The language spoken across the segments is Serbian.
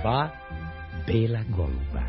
2 bela goluba.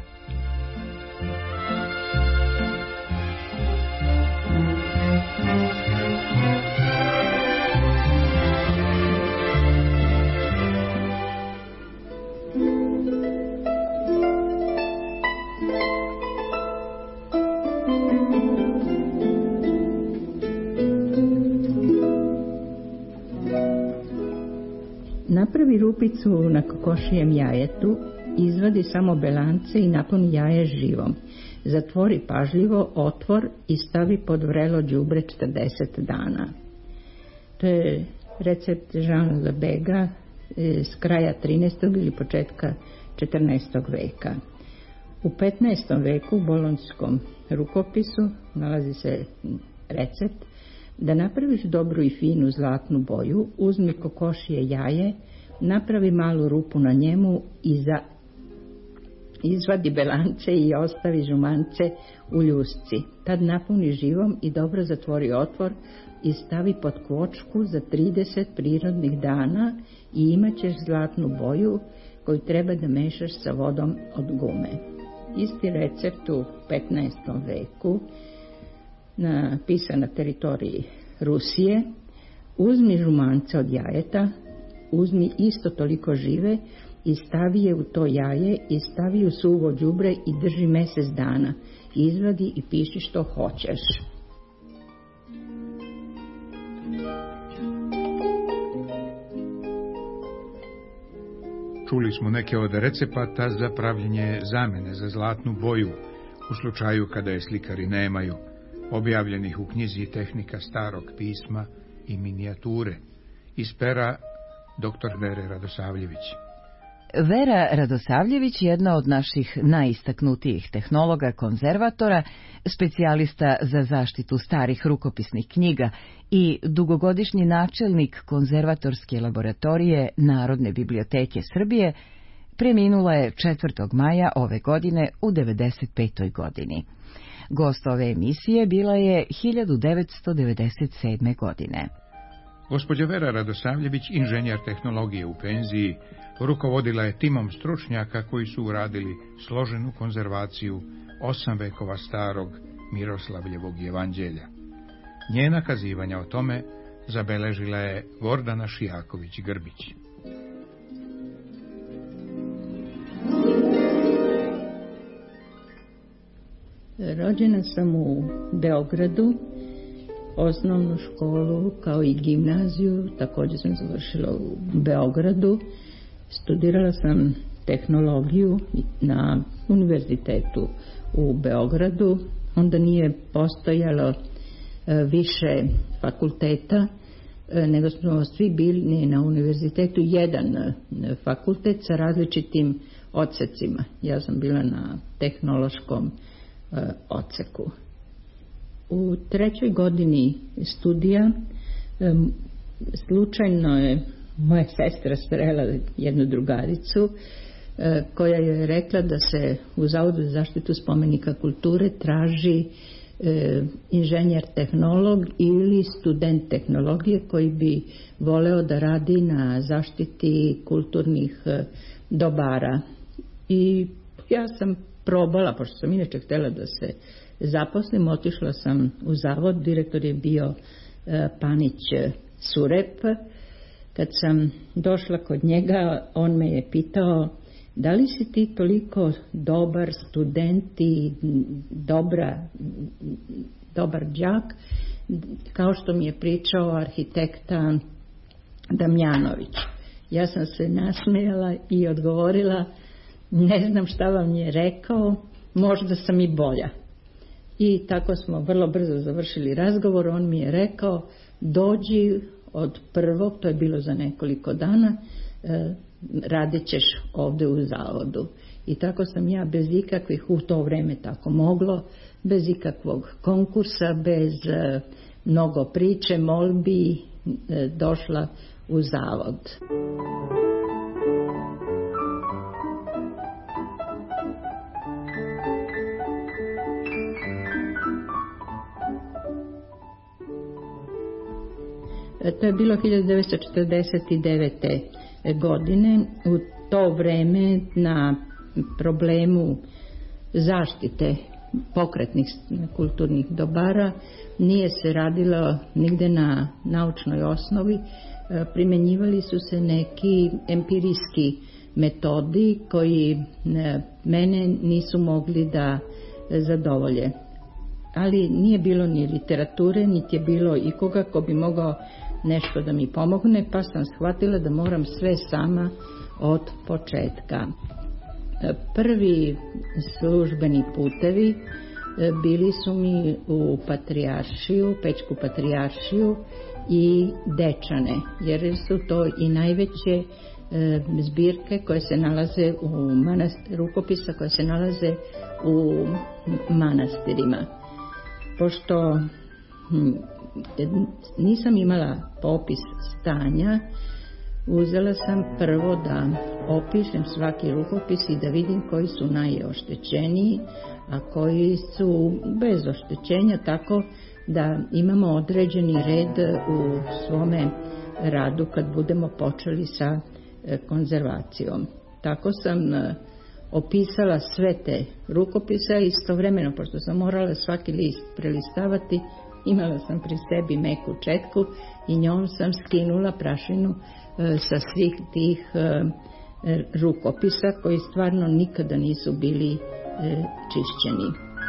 Napravi rupicu na kokošijem jajetu, izvadi samo belance i napuni jaje živom. Zatvori pažljivo otvor i stavi pod vrelo đubre 40 dana. To je recept Jean Lebega s kraja 13. ili početka 14. veka. U 15. veku u bolonjskom rukopisu nalazi se recept: da napraviš dobru i finu zlatnu boju, uzmi kokošije jaje, napravi malu rupu na njemu i izvadi belance i ostavi žumance u ljusci. Tad napuni živom i dobro zatvori otvor i stavi pod kvočku za 30 prirodnih dana i imat ćeš zlatnu boju koju treba da mešaš sa vodom od gume. Isti recept u 15. veku napisan na teritoriji Rusije. Uzmi žumance od jajeta, uzmi isto toliko žive i stavi je u to jaje i stavi u suvo đubre i drži mjesec dana. Izvadi i piši što hoćeš. Čuli smo neke od recepata za pravljenje zamene za zlatnu boju, u slučaju kada je slikari nemaju, objavljenih u knjizi Tehnika starog pisma i minijature, iz pera dr. Vere Radosavljević. Vera Radosavljević je jedna od naših najistaknutijih tehnologa konzervatora, specijalista za zaštitu starih rukopisnih knjiga i dugogodišnji načelnik konzervatorske laboratorije Narodne biblioteke Srbije. Preminula je 4. maja ove godine u 95. godini. Gost ove emisije bila je 1997. godine. Gospođa Vera Radosavljević, inženjer tehnologije u penziji, rukovodila je timom stručnjaka koji su uradili složenu konzervaciju 8 vekova starog Miroslavljevog evanđelja. Njena kazivanja o tome zabeležila je Gordana Šijaković-Grbić. Rođena sam u Beogradu, osnovnu školu kao i gimnaziju, također sam završila u Beogradu. Studirala sam tehnologiju na univerzitetu u Beogradu, onda nije postojalo više fakulteta, nego smo svi bili na univerzitetu jedan fakultet sa različitim odsecima. Ja sam bila na tehnološkom odseku. U 3. godini studija slučajno je moja sestra srela jednu drugaricu koja je rekla da se u Zavodu za zaštitu spomenika kulture traži inženjer tehnolog ili student tehnologije koji bi voleo da radi na zaštiti kulturnih dobara. I ja sam probala, pošto sam inače htjela da se zaposlim, otišla sam u zavod, direktor je bio Panić Surep. Kad sam došla kod njega, on me je pitao: da li si ti toliko dobar student i dobar đak kao što mi je pričao arhitekta Damjanović? Ja sam se nasmejala i odgovorila: ne znam šta vam je rekao, možda sam i bolja. I tako smo vrlo brzo završili razgovor. On mi je rekao: dođi od 1. to je bilo za nekoliko dana, radit ćeš ovdje u zavodu. I tako sam ja bez ikakvih, u to vrijeme tako moglo, bez ikakvog konkursa, bez mnogo priče, molbi, došla u zavod. To je bilo 1949. godine. U to vreme na problemu zaštite pokretnih kulturnih dobara nije se radilo nigde na naučnoj osnovi, primenjivali su se neki empirijski metodi koji mene nisu mogli da zadovolje. Ali nije bilo ni literature, niti je bilo ikoga ko bi mogao nešto da mi pomogne, pa sam shvatila da moram sve sama od početka. Prvi službeni putevi bili su mi u Patrijaršiju, Pećku Patrijaršiju i Dečane, jer su to i najveće zbirke koje se nalaze u rukopisa koje se nalaze u manastirima. Pošto nisam imala popis stanja, uzela sam prvo da opišem svaki rukopis i da vidim koji su najoštećeniji, a koji su bez oštećenja, tako da imamo određeni red u svome radu kad budemo počeli sa konzervacijom. Tako sam opisala sve te rukopise i istovremeno, pošto sam morala svaki list prelistavati, imala sam pri sebi meku četku i njom sam skinula prašinu sa svih tih rukopisa koji stvarno nikada nisu bili čišćeni.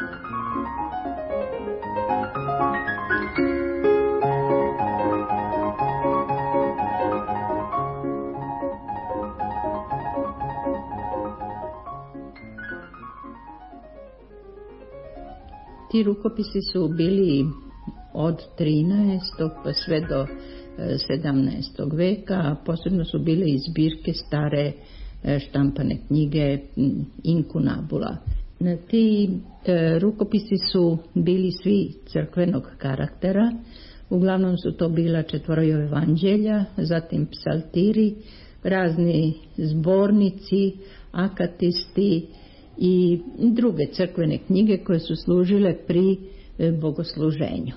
Ti rukopisi su bili od 13. pa sve do 17. veka, a posebno su bile i zbirke stare štampane knjige inkunabula. Ti rukopisi su bili svi crkvenog karaktera, uglavnom su to bila četvorojo evanđelja, zatim psaltiri, razni zbornici, akatisti i druge crkvene knjige koje su služile pri bogosluženju.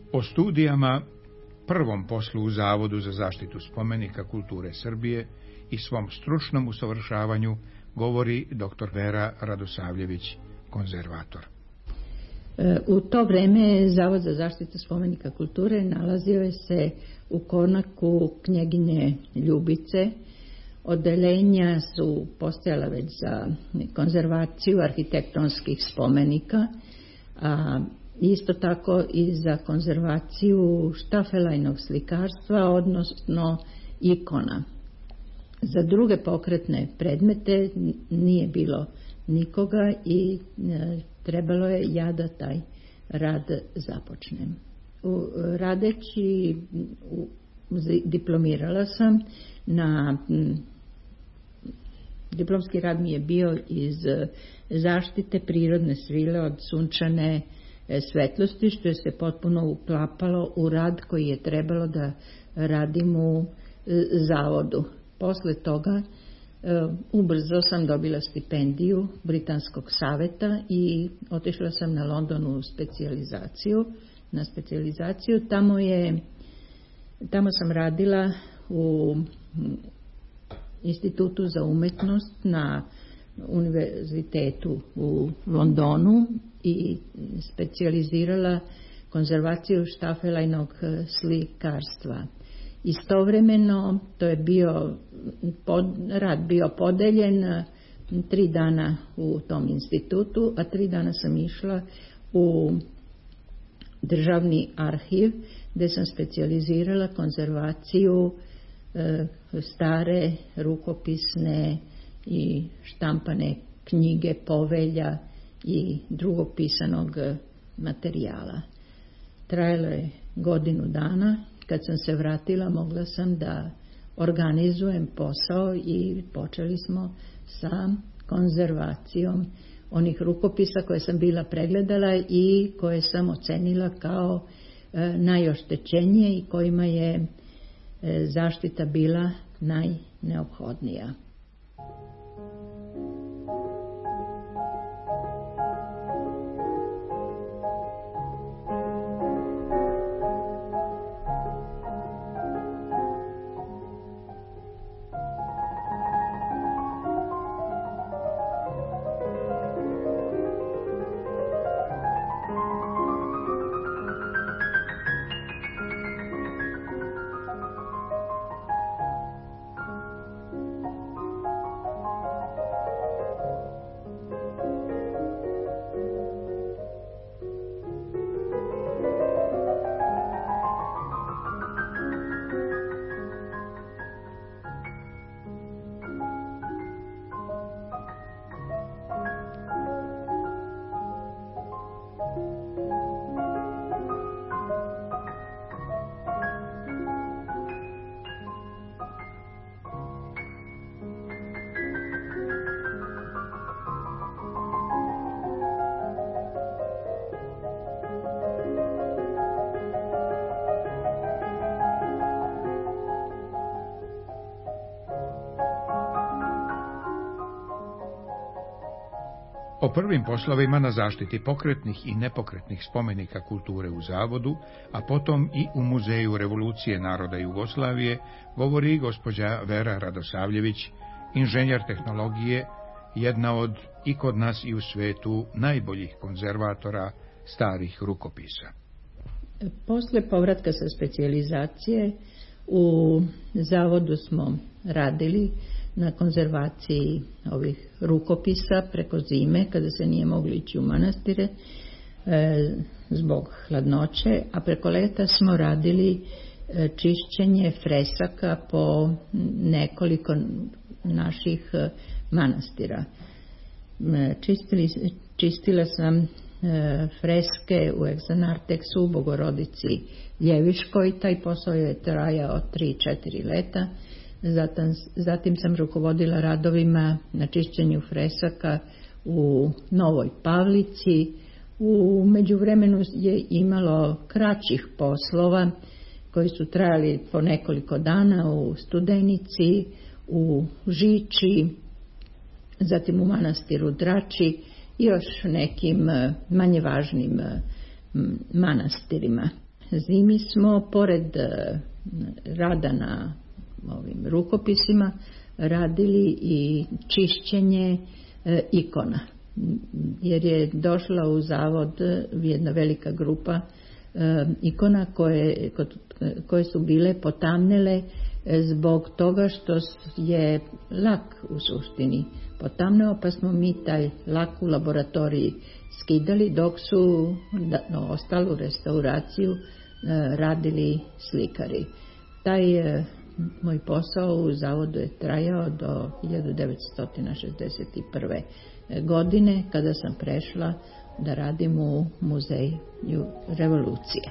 O studijama, prvom poslu u Zavodu za zaštitu spomenika kulture Srbije i svom stručnom usavršavanju govori dr. Vera Radosavljević, konzervator. U to vreme Zavod za zaštitu spomenika kulture nalazio je se u konaku Knjeginje Ljubice. Odeljenja su postojala već za konzervaciju arhitektonskih spomenika, a isto tako i za konzervaciju štafelajnog slikarstva, odnosno ikona. Za druge pokretne predmete nije bilo nikoga i trebalo je ja da taj rad započnem. Radeći, diplomirala sam diplomski rad mi je bio iz zaštite prirodne svile od sunčane svetlosti, što je se potpuno uklapalo u rad koji je trebalo da radim u zavodu. Posle toga ubrzo sam dobila stipendiju Britanskog saveta i otišla sam na London na specijalizaciju. Tamo sam radila u Institutu za umetnost na univerzitetu u Londonu i specijalizirala konzervaciju štafelajnog slikarstva. Istovremeno to je rad bio podeljen 3 dana u tom institutu, a 3 dana sam išla u državni arhiv gde sam specijalizirala konzervaciju stare rukopisne i štampane knjige, povelja i drugog pisanog materijala. Trajalo je godinu dana. Kad sam se vratila, mogla sam da organizujem posao i počeli smo sa konzervacijom onih rukopisa koje sam bila pregledala i koje sam ocenila kao najoštećenije i kojima je zaštita bila najneophodnija. O prvim poslovima na zaštiti pokretnih i nepokretnih spomenika kulture u Zavodu, a potom i u Muzeju Revolucije naroda Jugoslavije, govori gospođa Vera Radosavljević, inženjer tehnologije, jedna od i kod nas i u svetu najboljih konzervatora starih rukopisa. Posle povratka sa specijalizacije u Zavodu smo radili na konzervaciji ovih rukopisa preko zime, kada se nije moglo ići u manastire zbog hladnoće, a preko leta smo radili čišćenje fresaka po nekoliko naših manastira. Čistila sam freske u Egzanarteksu, u Bogorodici Ljeviškoj. Taj posao je trajao 3-4 leta. Zatim sam rukovodila radovima na čišćenju fresaka u Novoj Pavlici. U međuvremenu je imalo kraćih poslova koji su trajali po nekoliko dana u Studenici, u Žiči, zatim u manastiru Drači i još nekim manje važnim manastirima. zimi smo, pored rada na ovim rukopisima, radili i čišćenje ikona. Jer je došla u zavod jedna velika grupa ikona koje su bile potamnele zbog toga što je lak u suštini potamneo, pa smo mi taj lak u laboratoriji skidali dok su ostalu restauraciju radili slikari. Taj moj posao u zavodu je trajao do 1961. godine kada sam prešla da radim u Muzeju revolucije.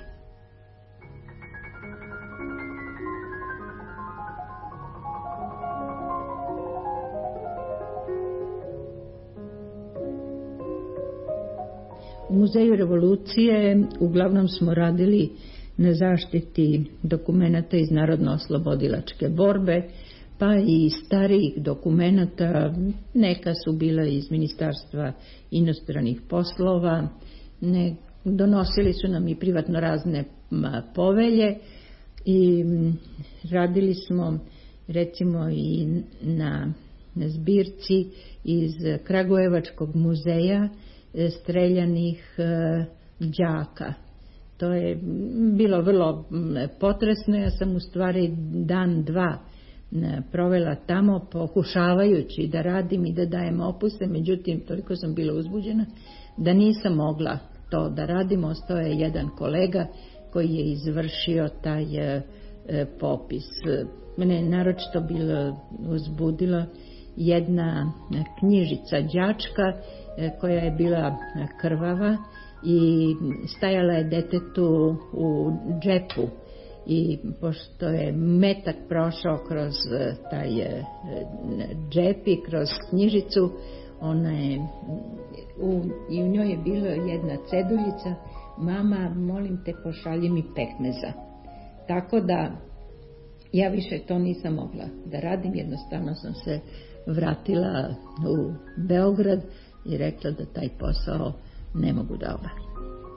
U Muzeju revolucije uglavnom smo radili na zaštiti dokumenata iz narodno-oslobodilačke borbe, pa i starijih dokumenata, neka su bila iz Ministarstva inostranih poslova, donosili su nam i privatno razne povelje i radili smo recimo i na zbirci iz Kragujevačkog muzeja streljanih đaka. To je bilo vrlo potresno, ja sam u stvari dan, dva provela tamo pokušavajući da radim i da dajem opuse, međutim toliko sam bila uzbuđena da nisam mogla to da radim. Ostao je jedan kolega koji je izvršio taj popis. Mene je naročito bilo uzbudila jedna knjižica đačka koja je bila krvava i stajala je detetu u džepu, i pošto je metak prošao kroz taj džep i kroz knjižicu, ona je i u njoj je bila jedna ceduljica: mama, molim te, pošalji mi pekmeza. Tako da ja više to nisam mogla da radim, jednostavno sam se vratila u Beograd i rekla da taj posao ne mogu da obavim.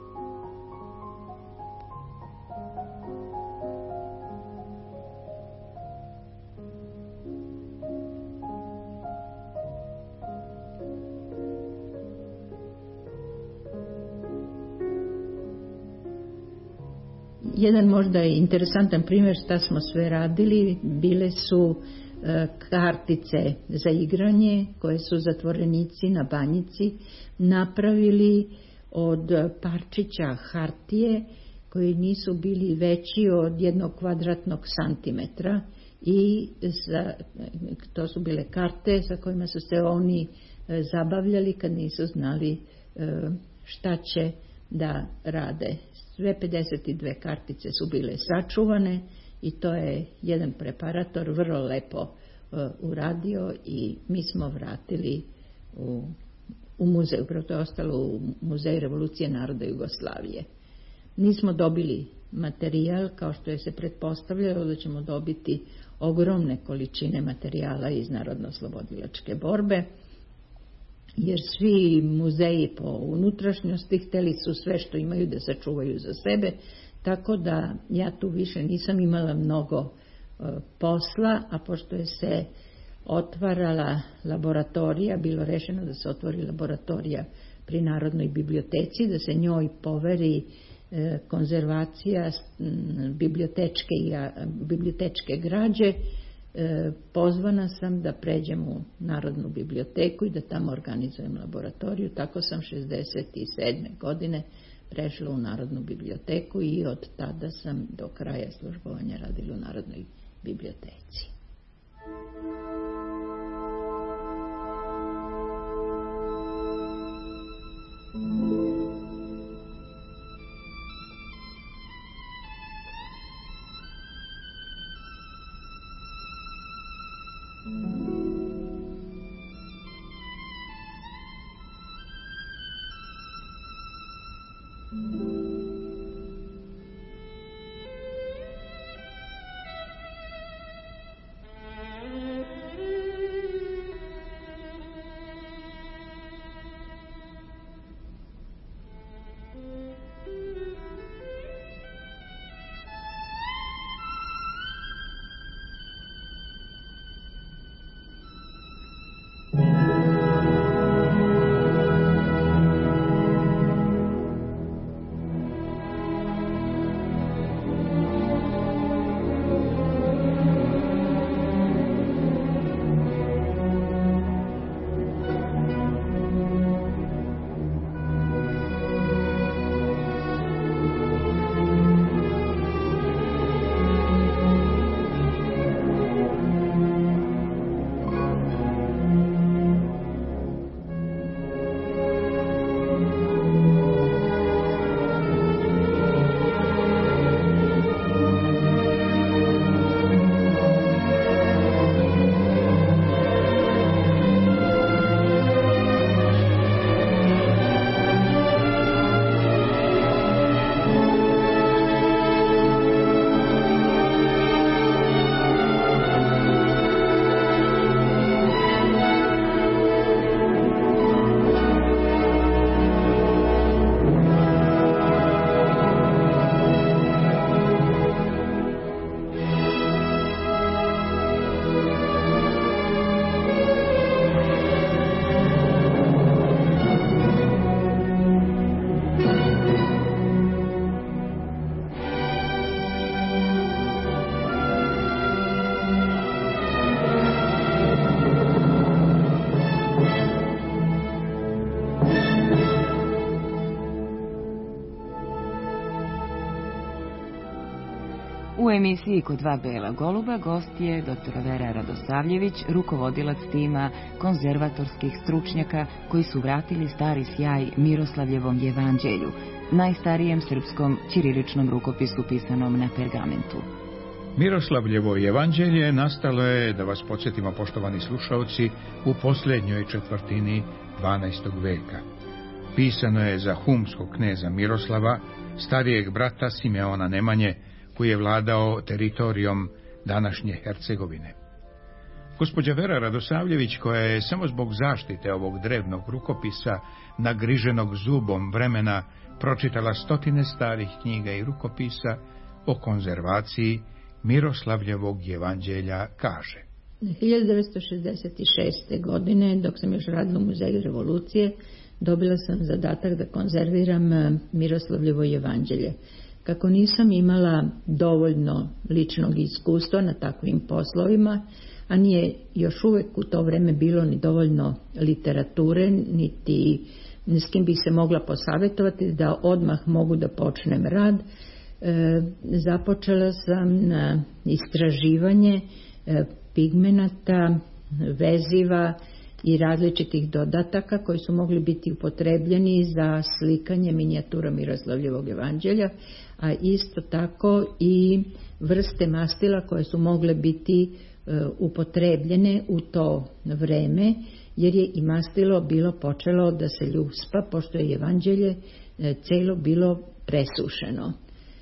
Jedan možda interesantan primjer šta smo sve radili bile su kartice za igranje koje su zatvorenici na Banjici napravili od parčića hartije koji nisu bili veći od 1 kvadratnog santimetra, i to su bile karte sa kojima su se oni zabavljali kad nisu znali šta će da rade. Sve 52 kartice su bile sačuvane i to je jedan preparator vrlo lepo uradio i mi smo vratili u muzej. Upravo to je ostalo u Muzeju revolucije naroda Jugoslavije. Nismo dobili materijal kao što je se pretpostavljalo da ćemo dobiti ogromne količine materijala iz narodno-oslobodilačke borbe, jer svi muzeji po unutrašnjosti hteli su sve što imaju da sačuvaju za sebe, tako da ja tu više nisam imala mnogo posla, a pošto je se otvarala laboratorija, bilo rešeno da se otvori laboratorija pri Narodnoj biblioteci, da se njoj poveri konzervacija bibliotečke građe. Pozvana sam da pređem u Narodnu biblioteku i da tamo organizujem laboratoriju. Tako sam 67. godine prešla u Narodnu biblioteku i od tada sam do kraja službovanja radila u Narodnoj biblioteci. U emisiji Kod dva bela goluba gost je dr. Vera Radosavljević, rukovodilac tima konzervatorskih stručnjaka koji su vratili stari sjaj Miroslavljevom jevanđelju, najstarijem srpskom ćiriličnom rukopisu pisanom na pergamentu. Miroslavljevo jevanđelje nastalo je, da vas podsjetimo poštovani slušalci, u posljednjoj četvrtini 12. veka. Pisano je za humskog kneza Miroslava, starijeg brata Simeona Nemanje, koji je vladao teritorijom današnje Hercegovine. Gospođa Vera Radosavljević, koja je samo zbog zaštite ovog drevnog rukopisa, nagriženog zubom vremena, pročitala stotine starih knjiga i rukopisa o konzervaciji Miroslavljevog jevanđelja, kaže: 1966. godine, dok sam još radila u Muzeju revolucije, dobila sam zadatak da konzerviram Miroslavljevo jevanđelje. Kako nisam imala dovoljno ličnog iskustva na takvim poslovima, a nije još uvek u to vreme bilo ni dovoljno literature, niti s kim bih se mogla posavjetovati da odmah mogu da počnem rad, započela sam na istraživanje pigmenata, veziva i različitih dodataka koji su mogli biti upotrebljeni za slikanje minijatura Miroslavljevog jevanđelja, a isto tako i vrste mastila koje su mogle biti upotrebljene u to vreme, jer je i mastilo bilo počelo da se ljuspa, pošto je jevanđelje celo bilo presušeno.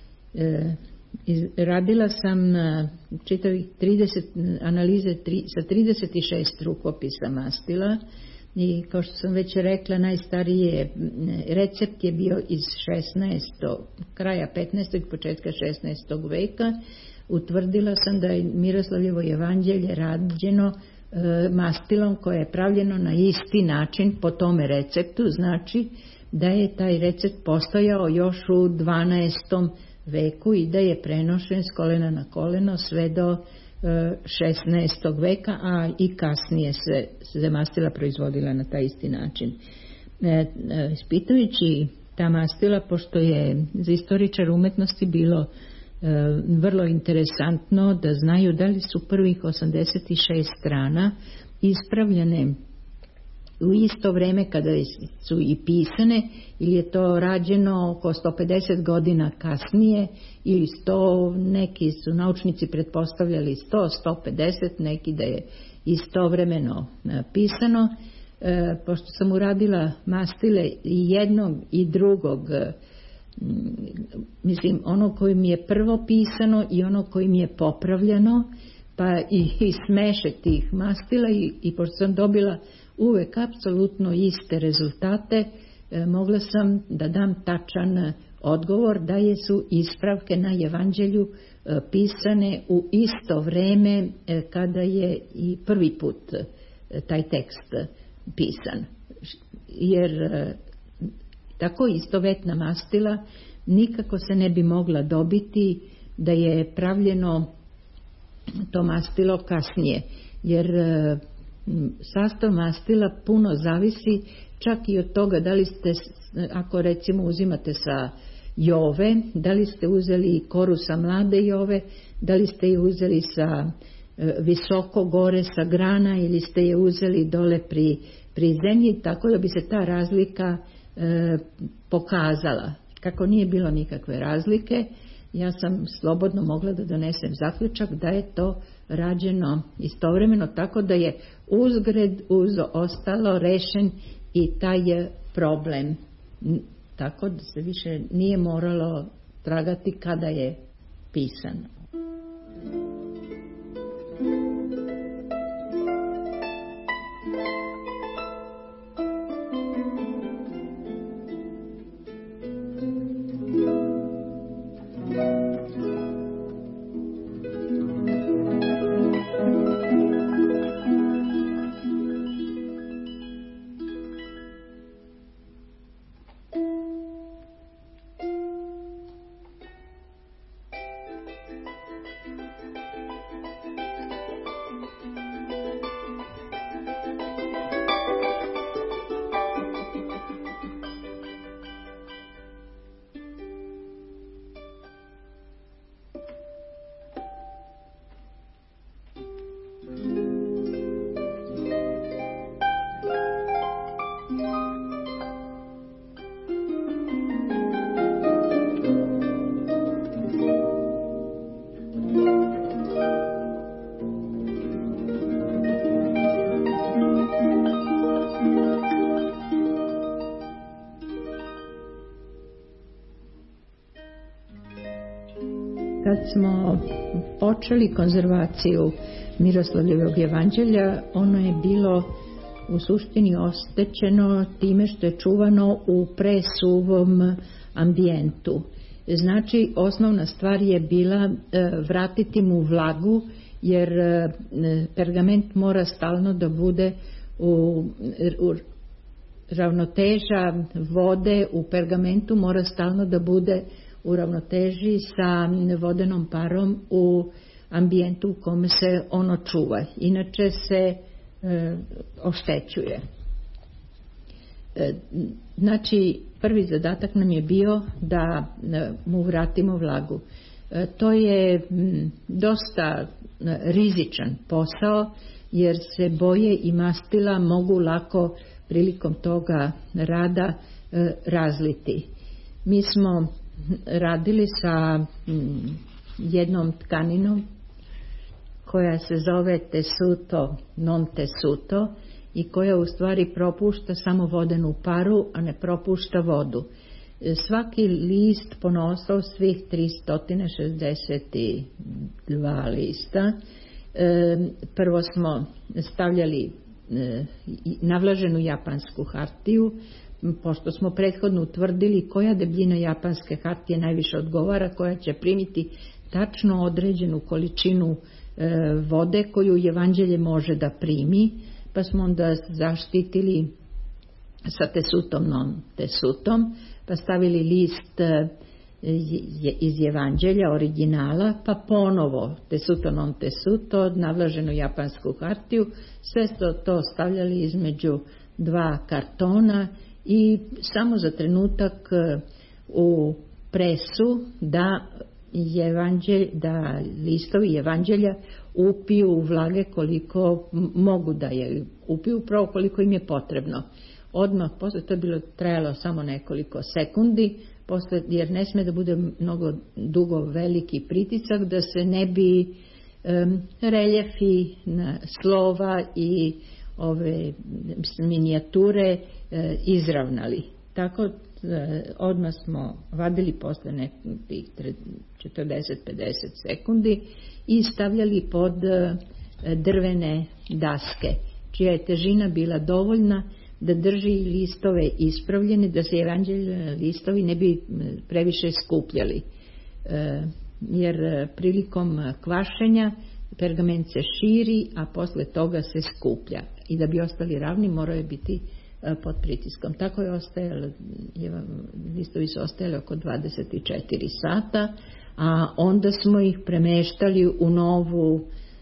Radila sam čitavih 30 analize sa 36 rukopisa mastila i kao što sam već rekla, najstariji recept je bio iz kraja 15. i početka 16. veka. Utvrdila sam da je Miroslavljevo jevanđelje rađeno mastilom koje je pravljeno na isti način po tome receptu, znači da je taj recept postojao još u 12. veku i da je prenošen s kolena na koleno sve do 16. veka, a i kasnije se mastila proizvodila na taj isti način. Ispitujući ta mastila, pošto je za istoričar umetnosti bilo vrlo interesantno da znaju da li su prvih 86 strana ispravljene u isto vreme kada su i pisane, ili je to rađeno oko 150 godina kasnije, ili 100, neki su naučnici pretpostavljali 100, 150, neki da je istovremeno pisano. Pošto sam uradila mastile i jednog i drugog, mislim ono kojim je prvo pisano i ono kojim je popravljeno, pa i smešak tih mastila i pošto sam dobila uvek apsolutno iste rezultate, mogla sam da dam tačan odgovor da su ispravke na jevanđelju pisane u isto vreme kada je i prvi put taj tekst pisan. Jer tako istovetna mastila nikako se ne bi mogla dobiti da je pravljeno to mastilo kasnije, jer sastav mastila puno zavisi čak i od toga da li ste, ako recimo uzimate sa jove, da li ste uzeli koru sa mlade jove, da li ste je uzeli sa visoko gore sa grana ili ste je uzeli dole pri zemlji, tako da bi se ta razlika pokazala. Kako nije bilo nikakve razlike, ja sam slobodno mogla da donesem zaključak da je to rađeno istovremeno, tako da je uzgred ostalo rešen i taj problem. Tako da se više nije moralo tragati kada je pisano. Kad smo počeli konzervaciju Miroslavljevog evanđelja, ono je bilo u suštini oštećeno time što je čuvano u presuvom ambijentu. Znači, osnovna stvar je bila vratiti mu vlagu, jer pergament mora stalno da bude u ravnoteža vode u pergamentu mora stalno da bude u ravnoteži sa vodenom parom u ambijentu u kome se ono čuva. Inače se oštećuje. Znači, prvi zadatak nam je bio da mu vratimo vlagu. To je dosta rizičan posao, jer se boje i mastila mogu lako prilikom toga rada razliti. Mi smo radili sa jednom tkaninom koja se zove tessuto non tessuto i koja u stvari propušta samo vodenu paru, a ne propušta vodu. Svaki list ponosao svih 362 lista. Prvo smo stavljali navlaženu japansku hartiju, pošto smo prethodno utvrdili koja debljina japanske hartije najviše odgovara, koja će primiti tačno određenu količinu vode koju evanđelje može da primi, pa smo onda zaštitili sa tessutom non tessutom, pa stavili list iz evanđelja, originala, pa ponovo tessuto non tessuto, navlaženu japansku hartiju, sve to stavljali između dva kartona i samo za trenutak u presu da listovi evanđelja upiju vlage koliko mogu da je upiju, upravo koliko im je potrebno. Odmah posle, to je bilo trajalo samo nekoliko sekundi, posle, jer ne sme da bude mnogo dugo veliki pritisak, da se ne bi reljefi slova i ove minijature izravnali. Tako odmah smo vadili posle nekih 40-50 sekundi i stavljali pod drvene daske, čija je težina bila dovoljna da drži listove ispravljene, da se evanđeljni listovi ne bi previše skupljali. Jer prilikom kvašenja pergament se širi, a posle toga se skuplja. I da bi ostali ravni moraju biti pod pritiskom. Tako je ostajalo, listovi su ostajali oko 24 sata, a onda smo ih premeštali u novu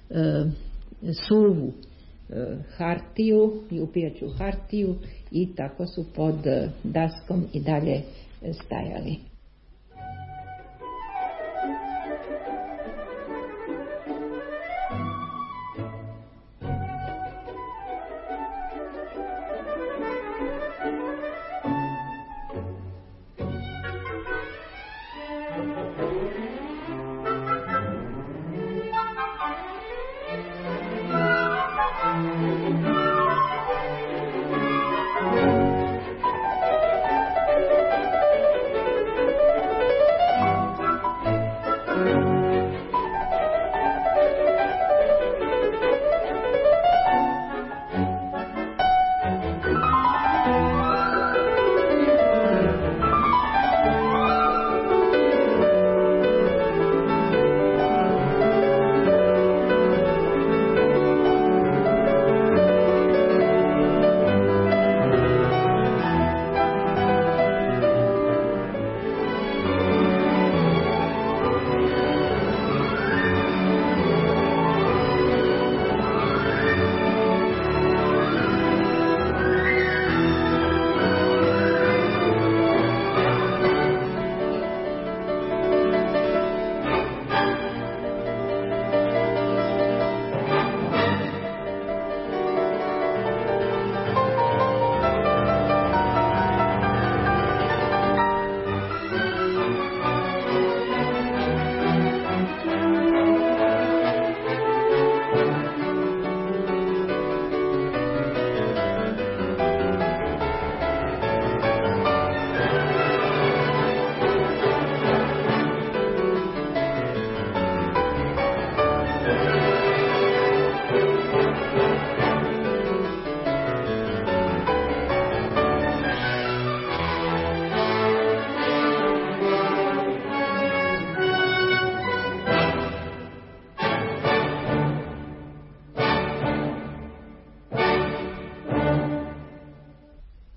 suvu hartiju i upijaću hartiju i tako su pod daskom i dalje stajali.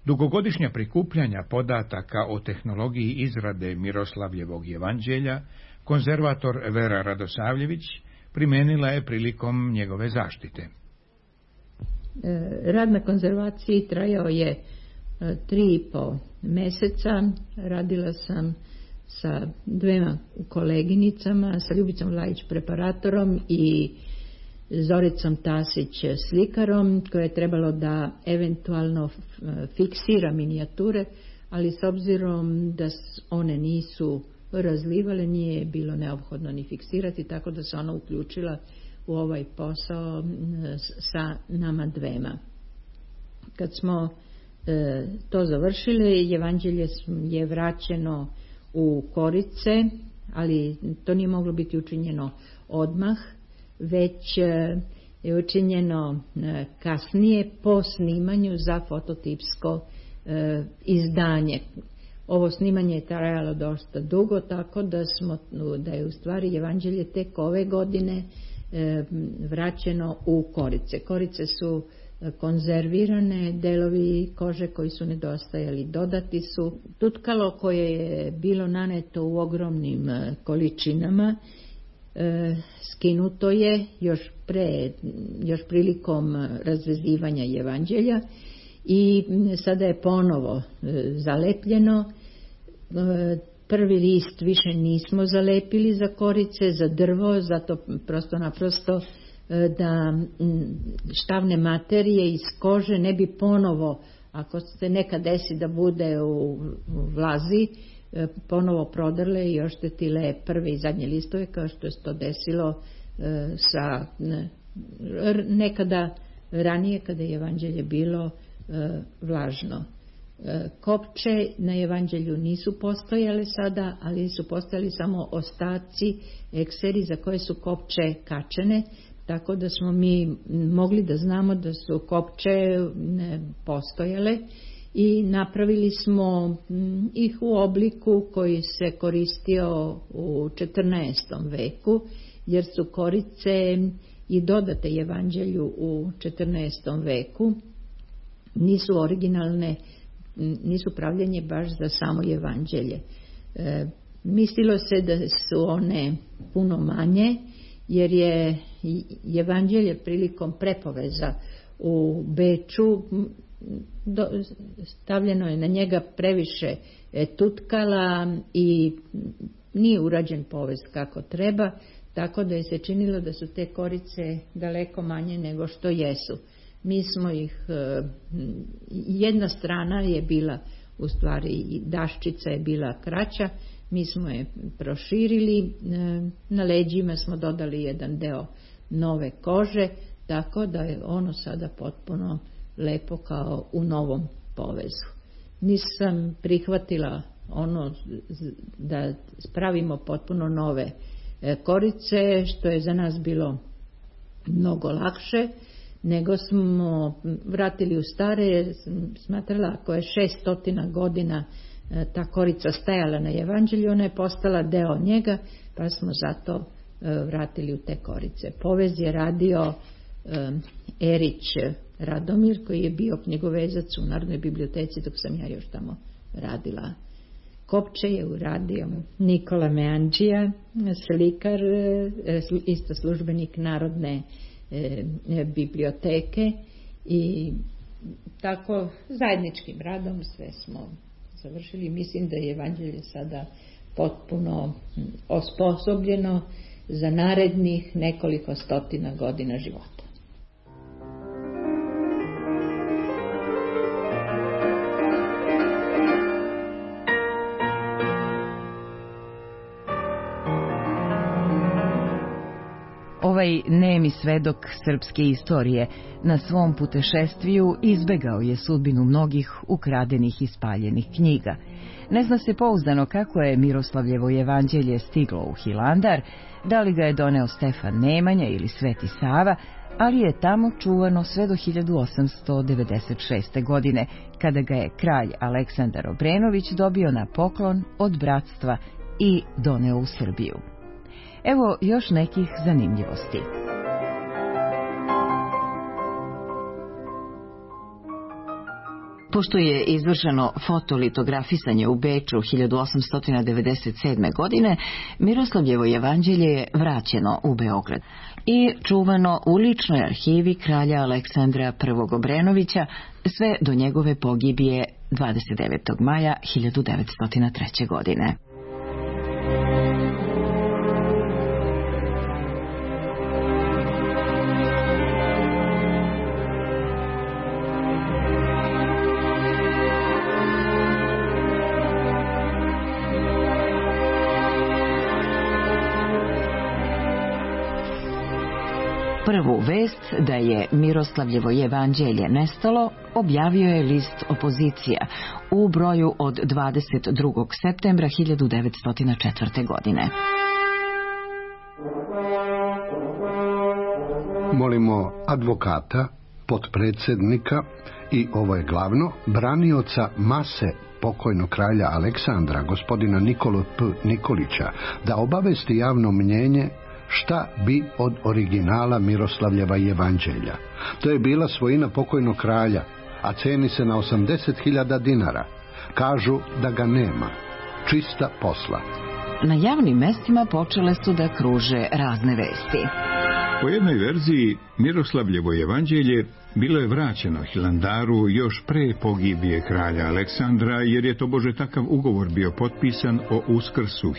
Dugogodišnja prikupljanja podataka o tehnologiji izrade Miroslavljevog evanđelja konzervator Vera Radosavljević primenila je prilikom njegove zaštite. Rad na konzervaciji trajao je 3,5 meseca. Radila sam sa 2 koleginicama, sa Ljubicom Vlajić preparatorom i Zoricom Tasić slikarom, koje je trebalo da eventualno fiksira minijature, ali s obzirom da one nisu razlivale, nije bilo neophodno ni fiksirati, tako da se ona uključila u ovaj posao sa nama 2. Kad smo to završili, evanđelje je vraćeno u korice, ali to nije moglo biti učinjeno odmah, već je učinjeno kasnije po snimanju za fototipsko izdanje. Ovo snimanje je trajalo dosta dugo, tako da je u stvari evanđelje tek ove godine vraćeno u korice. Korice su konzervirane, delovi kože koji su nedostajali dodati su. Tutkalo koje je bilo naneto u ogromnim količinama skinuto je još prilikom razvezivanja evanđelja i sada je ponovo zalepljeno. Prvi list više nismo zalepili za korice, za drvo, zato naprosto da štavne materije iz kože ne bi ponovo, ako se nekad desi da bude u vlazi, ponovo prodrle i oštetile prve i zadnje listove, kao što se to desilo sa nekada ranije kada je evanđelje bilo vlažno. Kopče na evanđelju nisu postojale sada, ali su postojali samo ostaci ekseri za koje su kopče kačene, tako da smo mi mogli da znamo da su kopče postojale i napravili smo ih u obliku koji se koristio u 14. veku, jer su korice i dodate evanđelju u 14. veku, nisu originalne, nisu pravljanje baš za samo evanđelje. Mislilo se da su one puno manje, jer je evanđelje prilikom prepoveza u Beču stavljeno je na njega previše tutkala i nije urađen povez kako treba, tako da je se činilo da su te korice daleko manje nego što jesu. Mi smo ih, jedna strana je bila, u stvari daščica je bila kraća, mi smo je proširili, na leđima smo dodali jedan deo nove kože, tako da je ono sada potpuno lepo kao u novom povezu. Nisam prihvatila ono da spravimo potpuno nove korice, što je za nas bilo mnogo lakše, nego smo vratili u stare, jer sam smatrala ako je 600 godina ta korica stajala na evanđelju, ona je postala deo njega, pa smo zato vratili u te korice. Povez je radio Erić Radomir, koji je bio knjigovezac u Narodnoj biblioteci dok sam ja još tamo radila. Kopče je uradio Nikola Meandžija, slikar, isto službenik Narodne biblioteke, i tako zajedničkim radom sve smo završili. Mislim da je evanđelje sada potpuno osposobljeno za narednih nekoliko stotina godina života. Ovaj nemi svedok srpske istorije na svom putešestviju izbegao je sudbinu mnogih ukradenih i spaljenih knjiga. Ne zna se pouzdano kako je Miroslavljevo evanđelje stiglo u Hilandar, da li ga je doneo Stefan Nemanja ili Sveti Sava, ali je tamo čuvano sve do 1896. godine, kada ga je kralj Aleksandar Obrenović dobio na poklon od bratstva i doneo u Srbiju. Evo još nekih zanimljivosti. Pošto je izvršeno fotolitografisanje u Beču 1897. godine, Miroslavljevo jevanđelje je vraćeno u Beograd i čuvano u ličnoj arhivi kralja Aleksandra I. Obrenovića sve do njegove pogibije 29. maja 1903. godine. Prvu vest da je Miroslavljevo jevanđelje nestalo objavio je list Opozicija u broju od 22. septembra 1904. godine. Molimo advokata, potpredsjednika i, ovo je glavno, branioca mase pokojnog kralja Aleksandra, gospodina Nikolu P. Nikolića, da obavesti javno mnjenje šta bi od originala Miroslavljeva jevanđelja. To je bila svojina pokojnog kralja, a ceni se na 80.000 dinara. Kažu da ga nema. Čista posla. Na javnim mestima počele su da kruže razne vesti. Po jednoj verziji, Miroslavljevo jevanđelje bilo je vraćeno Hilandaru još pre pogibije kralja Aleksandra, jer je tobože takav ugovor bio potpisan o Uskrsu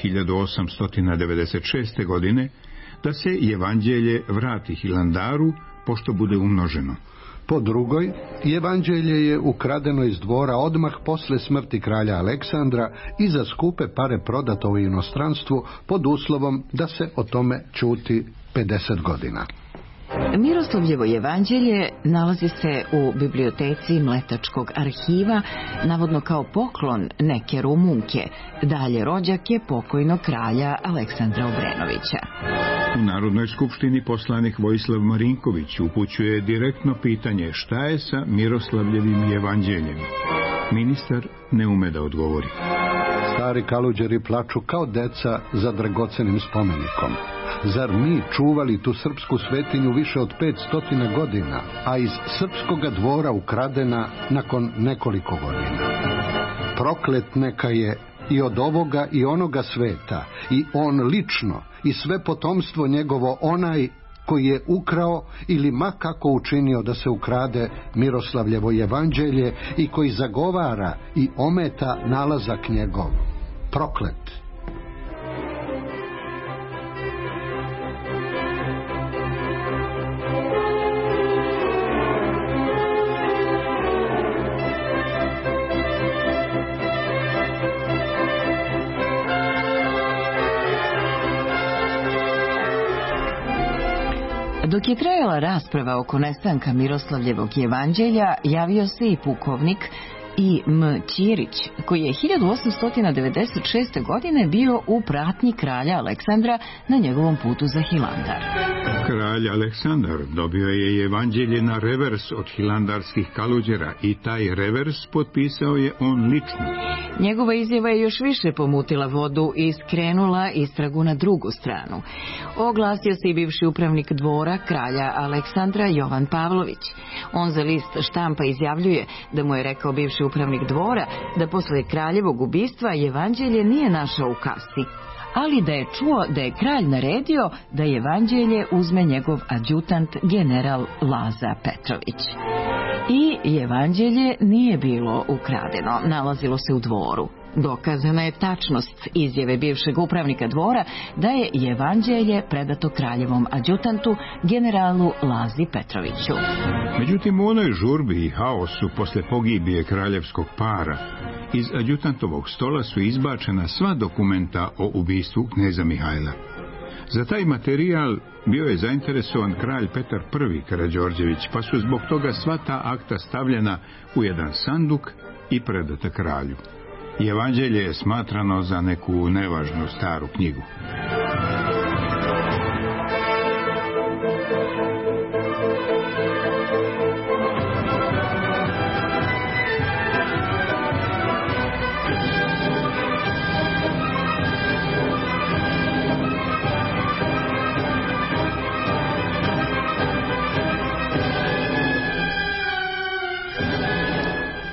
1896. godine, da se jevanđelje vrati Hilandaru pošto bude umnoženo. Po drugoj, jevanđelje je ukradeno iz dvora odmah posle smrti kralja Aleksandra i za skupe pare prodato u inostranstvu pod uslovom da se o tome ćuti 50 godina. Miroslavljevo jevanđelje nalazi se u biblioteci Mletačkog arhiva, navodno kao poklon neke Rumunke, dalje rođake pokojnog kralja Aleksandra Obrenovića. U Narodnoj skupštini poslanik Vojislav Marinković upućuje direktno pitanje šta je sa Miroslavljevim jevanđeljem. Ministar ne ume da odgovori. Stari kaluđeri plaču kao deca za dragocenim spomenikom. Zar mi čuvali tu srpsku svetinju više od 500 godina, a iz srpskoga dvora ukradena nakon nekoliko godina? Proklet neka je i od ovoga i onoga sveta, i on lično, i sve potomstvo njegovo, onaj koji je ukrao ili ma kako učinio da se ukrade Miroslavljevo jevanđelje i koji zagovara i ometa nalazak njegov. Proklet. Dok je trajala rasprava oko nestanka Miroslavljevog jevanđelja, javio se i pukovnik I.M. Ćirić, koji je 1896. godine bio u pratnji kralja Aleksandra na njegovom putu za Hilandar. Kralj Aleksandar dobio je jevanđelje na revers od hilandarskih kaluđera i taj revers potpisao je on lično. Njegova izjava je još više pomutila vodu i skrenula istragu na drugu stranu. Oglasio se i bivši upravnik dvora kralja Aleksandra Jovan Pavlović. On za list Štampa izjavljuje da mu je rekao bivši upravnik dvora da posle kraljevog ubistva jevanđelje nije našao u kasi, ali da je čuo da je kralj naredio da jevanđelje uzme njegov adjutant general Laza Petrović. I jevanđelje nije bilo ukradeno, nalazilo se u dvoru. Dokazana je tačnost izjave bivšeg upravnika dvora da je jevanđelje predato kraljevom adjutantu generalu Lazi Petroviću. Međutim, u onoj žurbi i haosu posle pogibije kraljevskog para, iz adjutantovog stola su izbačena sva dokumenta o ubistvu kneza Mihajla. Za taj materijal bio je zainteresovan kralj Petar I. Karađorđević, pa su zbog toga sva ta akta stavljena u jedan sanduk i predata kralju. Jevanđelje je smatrano za neku nevažnu staru knjigu.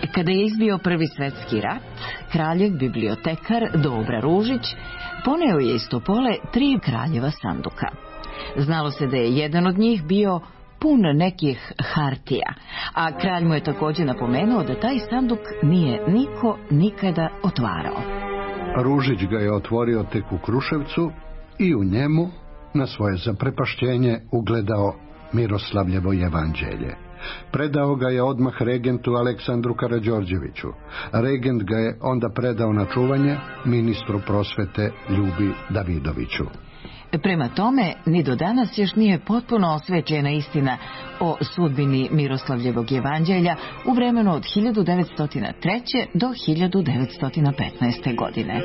Kada je izbio Prvi svetski rat, kraljev bibliotekar Dobra Ružić poneo je iz Topole 3 kraljeva sanduka. Znalo se da je jedan od njih bio pun nekih hartija, a kralj mu je također napomenuo da taj sanduk nije niko nikada otvarao. Ružić ga je otvorio tek u Kruševcu i u njemu, na svoje zaprepašćenje, ugledao Miroslavljevo jevanđelje. Predao ga je odmah regentu Aleksandru Karađorđeviću. Regent ga je onda predao na čuvanje ministru prosvete Ljubi Davidoviću. Prema tome, ni do danas još nije potpuno osvećena istina o sudbini Miroslavljevog jevanđelja u vremenu od 1903. do 1915. godine.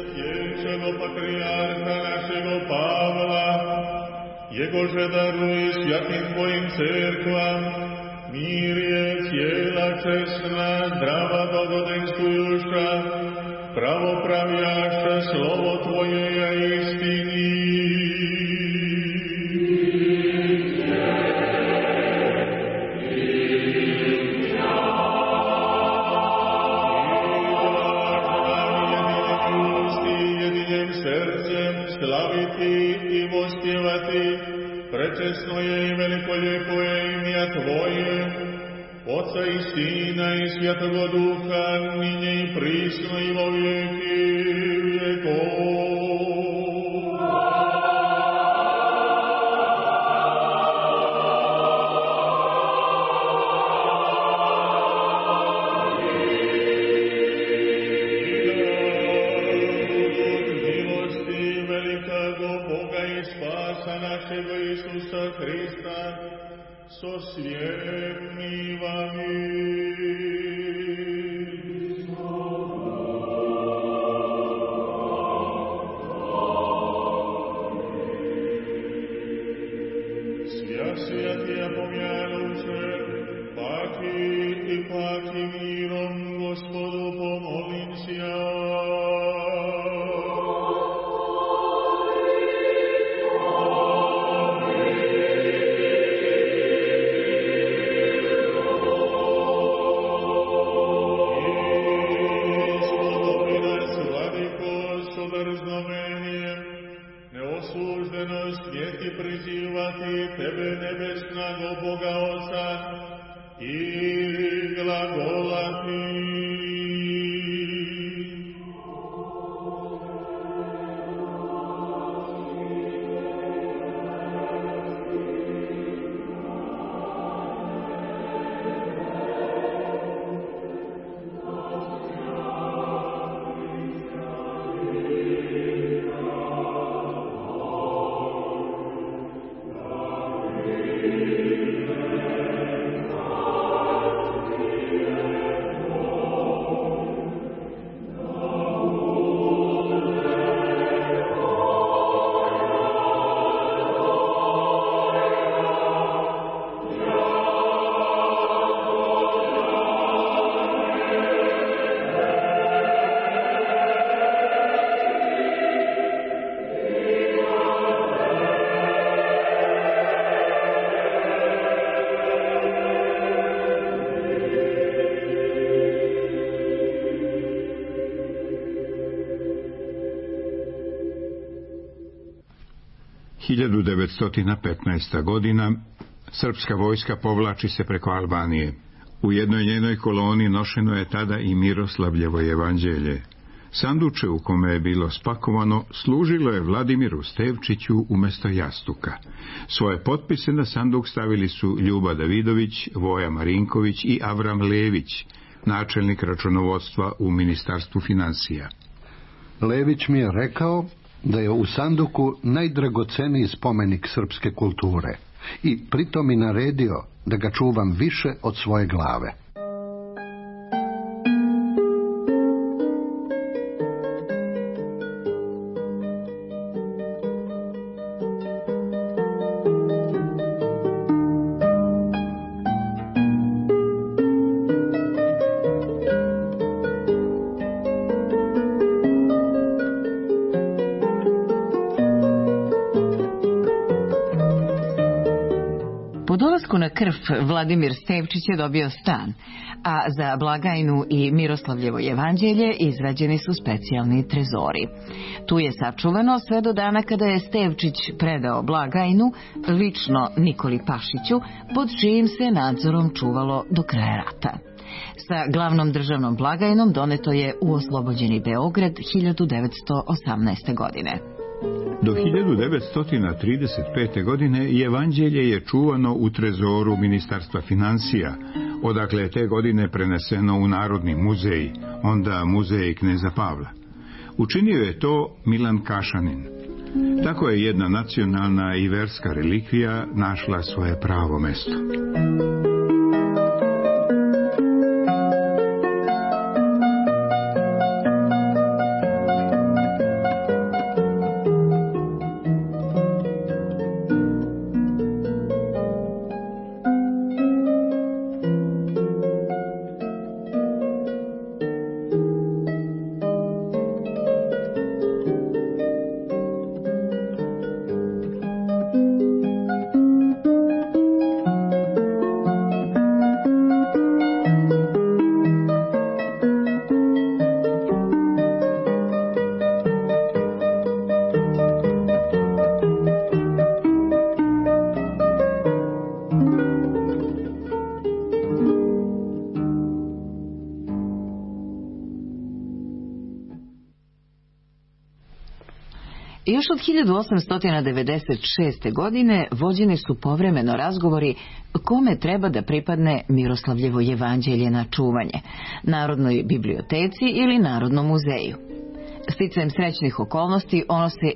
Jegože daruj svakim tvojim cerkvam, mir je cijela česna, zdrava blagodenstvujuša, pravopravjaša, slovo tvoje je istini. Prečesno je i veliko lijepo je imja Tvoje, Oca i Sina i Svjatoga Duha, ninje i prisno i vo vijeki vjekov. So svjetni vami. Svjatija pomjanuše, paki i paki mirom, Gospodu pomolim sja. Tebe nebesnago Boga Oca i glagolati. – 1915. godina, srpska vojska povlači se preko Albanije. U jednoj njenoj koloni nošeno je tada i Miroslavljevo jevanđelje. Sanduče u kome je bilo spakovano služilo je Vladimiru Stevčiću umjesto jastuka. Svoje potpise na sanduk stavili su Ljuba Davidović, Voja Marinković i Avram Lević, načelnik računovodstva u Ministarstvu financija. Lević mi je rekao da je u sanduku najdragoceniji spomenik srpske kulture i pritom mi naredio da ga čuvam više od svoje glave. Po dolasku na Krf, Vladimir Stevčić je dobio stan, a za blagajnu i Miroslavljevo jevanđelje izrađeni su specijalni trezori. Tu je sačuvano sve do dana kada je Stevčić predao blagajnu lično Nikoli Pašiću, pod čijim se nadzorom čuvalo do kraja rata. Sa glavnom državnom blagajnom doneto je u oslobođeni Beograd 1918. godine. Do 1935. godine jevanđelje je čuvano u trezoru Ministarstva financija, odakle je te godine preneseno u Narodni muzej, onda Muzej kneza Pavla. Učinio je to Milan Kašanin. Tako je jedna nacionalna i verska relikvija našla svoje pravo mesto. Još od 1896. godine vođeni su povremeno razgovori kome treba da pripadne Miroslavljevo jevanđelje na čuvanje, Narodnoj biblioteci ili Narodnom muzeju. Sticajem srećnih okolnosti, ono se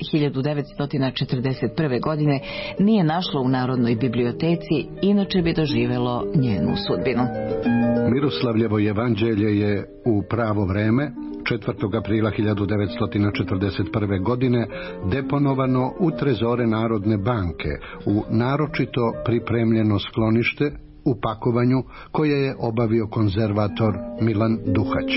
1941. godine nije našlo u Narodnoj biblioteci, inače bi doživelo njenu sudbinu. Miroslavljevo jevanđelje je u pravo vreme 4. aprila 1941. godine deponovano u trezore Narodne banke u naročito pripremljeno sklonište u pakovanju koje je obavio konzervator Milan Duhać.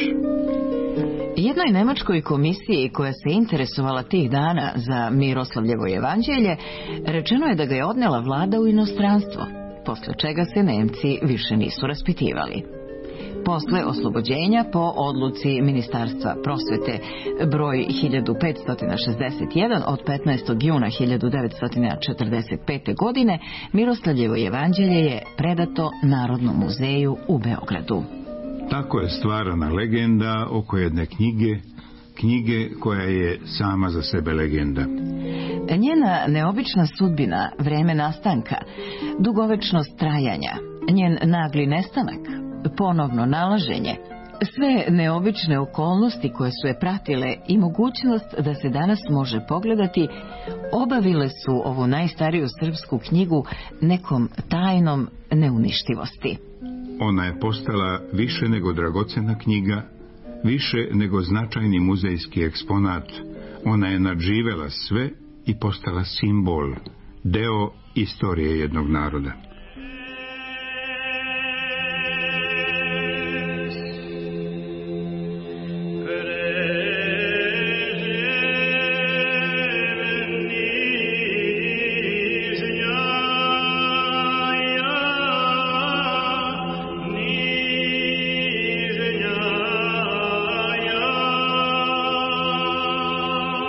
Jednoj nemačkoj komisiji koja se interesovala tih dana za Miroslavljevo jevanđelje rečeno je da ga je odnela vlada u inostranstvo, posle čega se Nemci više nisu raspitivali. Posle oslobođenja po odluci Ministarstva prosvete broj 1561 od 15. juna 1945. godine, Miroslavljevo jevanđelje je predato Narodnom muzeju u Beogradu. Tako je stvarana legenda oko jedne knjige koja je sama za sebe legenda. Njena neobična sudbina, vreme nastanka, dugovečnost trajanja, njen nagli nestanak, ponovno nalaženje, sve neobične okolnosti koje su je pratile i mogućnost da se danas može pogledati, obavile su ovu najstariju srpsku knjigu nekom tajnom neuništivosti. Ona je postala više nego dragocena knjiga, više nego značajni muzejski eksponat. Ona je nadživela sve i postala simbol, deo istorije jednog naroda.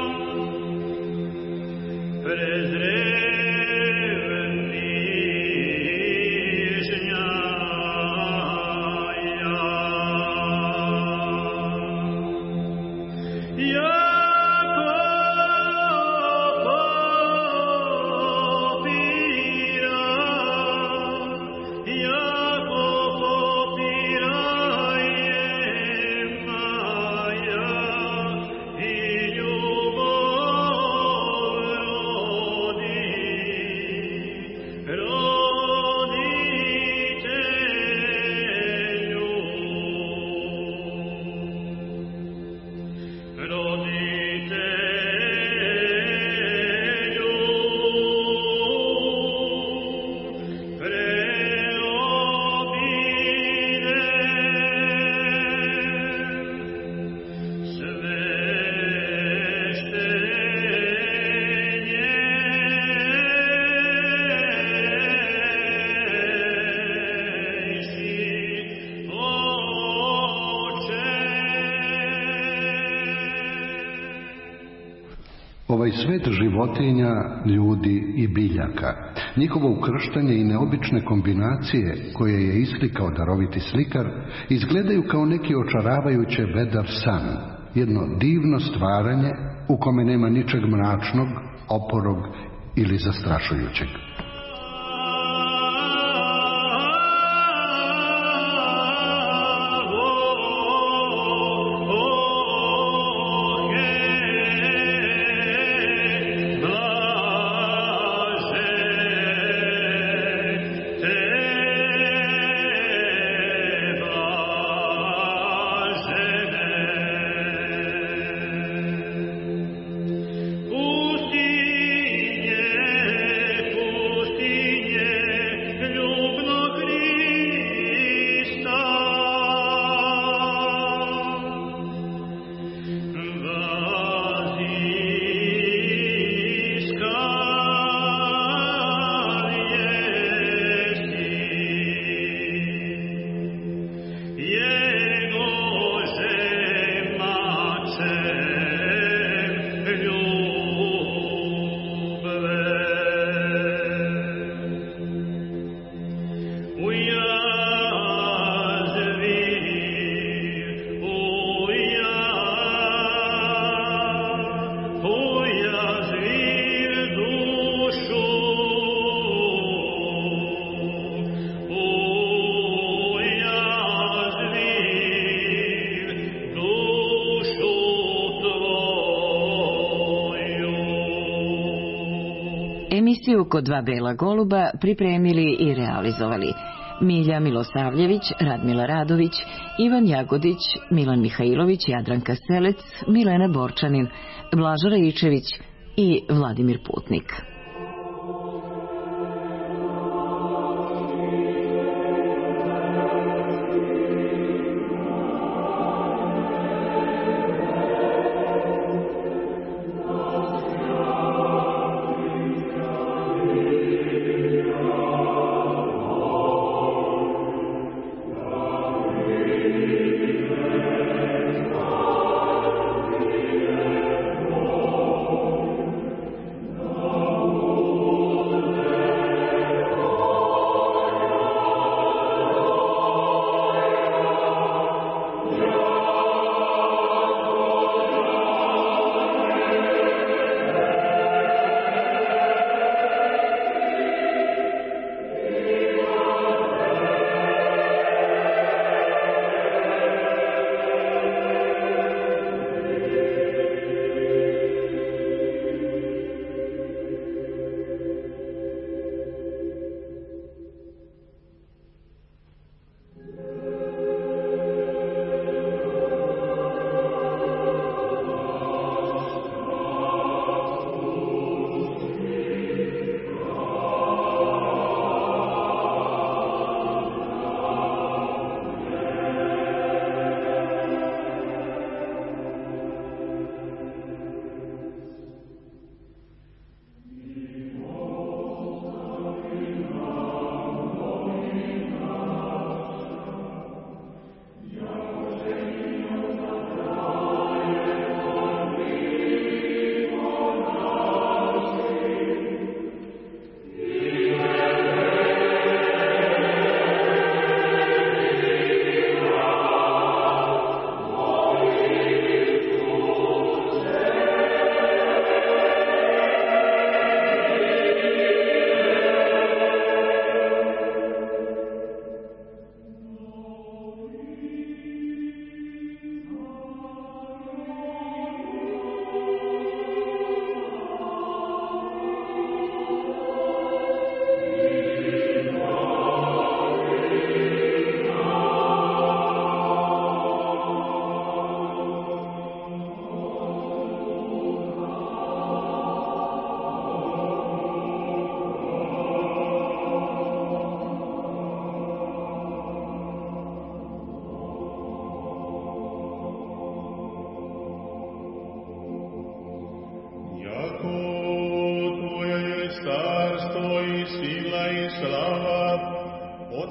Prezrevni Ovaj svet životinja, ljudi i biljaka, njihovo ukrštanje i neobične kombinacije koje je islikao daroviti slikar, izgledaju kao neki očaravajuće vedar san, jedno divno stvaranje u kome nema ničeg mračnog, oporog ili zastrašujućeg. Emisiju Kod dva bela goluba pripremili i realizovali Milja Milosavljević, Radmila Radović, Ivan Jagodić, Milan Mihajlović, Jadranka Selec, Milena Borčanin, Blaža Raičević i Vladimir Putnik.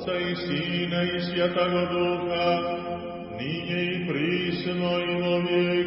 Sina i Svjatoga Duha, nije i prisno i